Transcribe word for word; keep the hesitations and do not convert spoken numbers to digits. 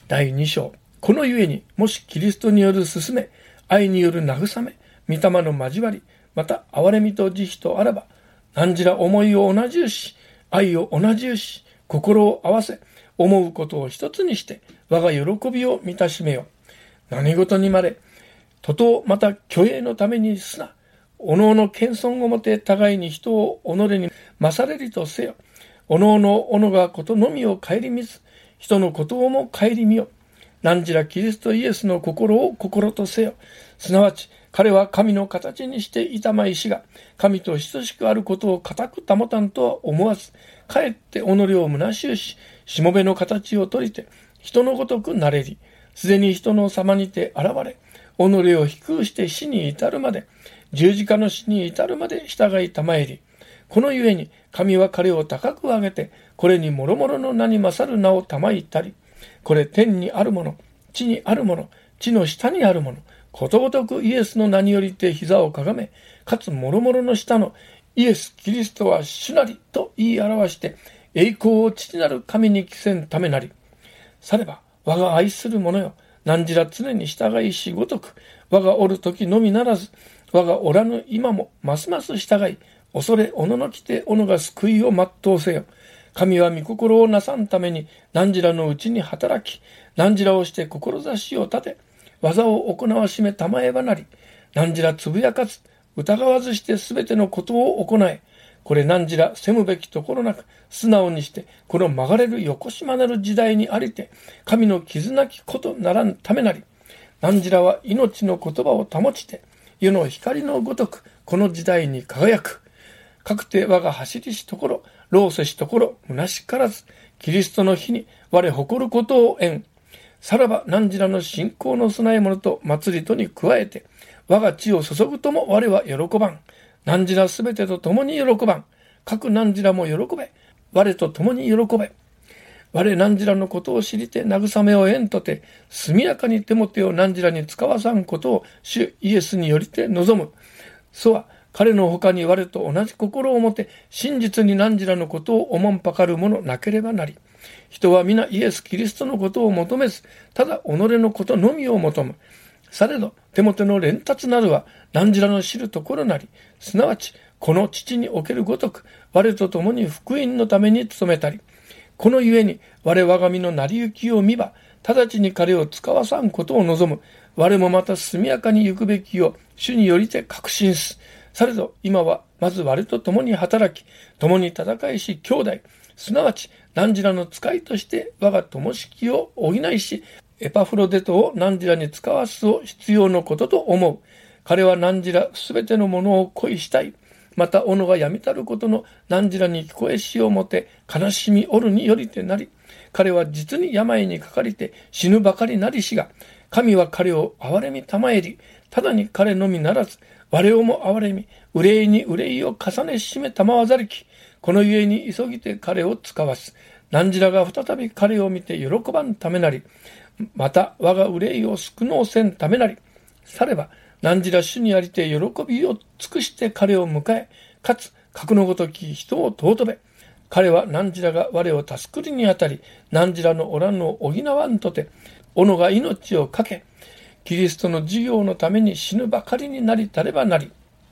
だいに章。このゆえに、もしキリストによる勧め、愛による慰め、御霊の交わり、また憐れみと慈悲とあらば、何じら思いを同じよし、愛を同じよし、心を合わせ、思うことを一つにして、我が喜びを満たしめよ。何事にまで、徒党また虚栄のためにすな。おのおの謙遜をもて互いに人を己に勝れりとせよ。おのおのおのがことのみを顧みず、人のことをも顧みよ。何じらキリストイエスの心を心とせよ。すなわち彼は神の形にしていたまいしが、神と等しくあることを固く保たんとは思わず、かえって己を虚しゅうし、しもべの形をとりて、人のごとくなれり、すでに人の様にて現れ、己を低くして死に至るまで、十字架の死に至るまで従いたまえり。このゆえに神は彼を高く上げて、これに諸々の名に勝る名をたまいたり、これ天にあるもの、地にあるもの、地の下にあるもの、ことごとくイエスの名によりて膝をかがめ、かつ諸々の下のイエス・キリストは主なりと言い表して、栄光を父なる神に着せんためなり。されば我が愛する者よ、何じら常に従いしごとく、我がおる時のみならず、我がおらぬ今もますます従い、恐れおののきておのが救いを全うせよ。神は御心をなさんために何じらのうちに働き、何じらをして志を立て、技を行わしめたまえばなり、何じらつぶやかず、疑わずしてすべてのことを行え、これ何じら責むべきところなく、素直にして、この曲がれるよこしまなる時代にありて、神の傷なきことならんためなり、何じらは命の言葉を保ちて、世の光のごとく、この時代に輝く。かくて我が走りしところ、労せしところ、虚しからず、キリストの日に我誇ることを縁。さらば何じらの信仰の備え物と祭りとに加えて、我が血を注ぐとも我は喜ばん。何じらすべてと共に喜ばん。各何じらも喜べ。我と共に喜べ。我何じらのことを知りて慰めを縁とて、速やかに手もてを何じらに使わさんことを主イエスによりて望む。そは彼の他に我と同じ心を持て、真実に何じらのことをおもんぱかるものなければなり。人は皆イエス・キリストのことを求めず、ただ己のことのみを求む。されど、手もての連達なるは何じらの知るところなり、すなわち、この父におけるごとく、我と共に福音のために努めたり、このゆえに、我我が身の成り行きを見ば、直ちに彼を使わさんことを望む。我もまた速やかに行くべきを主によりて確信す。されど、今はまず我と共に働き、共に戦いし兄弟、すなわち何じらの使いとして我が友識を補いし、エパフロデトを何じらに使わすを必要のことと思う。彼は何じらすべてのものを恋したい。また己が闇たることの何じらに聞こえしをもて悲しみおるによりてなり、彼は実に病にかかりて死ぬばかりなりしが、神は彼を憐れみたまえり、ただに彼のみならず、我をも憐れみ、憂いに憂いを重ねしめたまわざりき、このゆえに急ぎて彼を使わす。何じらが再び彼を見て喜ばんためなり、また我が憂いを少のうせんためなり、されば何じら主にありて喜びを尽くして彼を迎え、かつ格のごとき人を尊べ。彼は何じらが我を助くりにあたり、何じらのおらんのを補わんとて、己が命をかけ、キリストの事業のために死ぬばかりになりたればなり、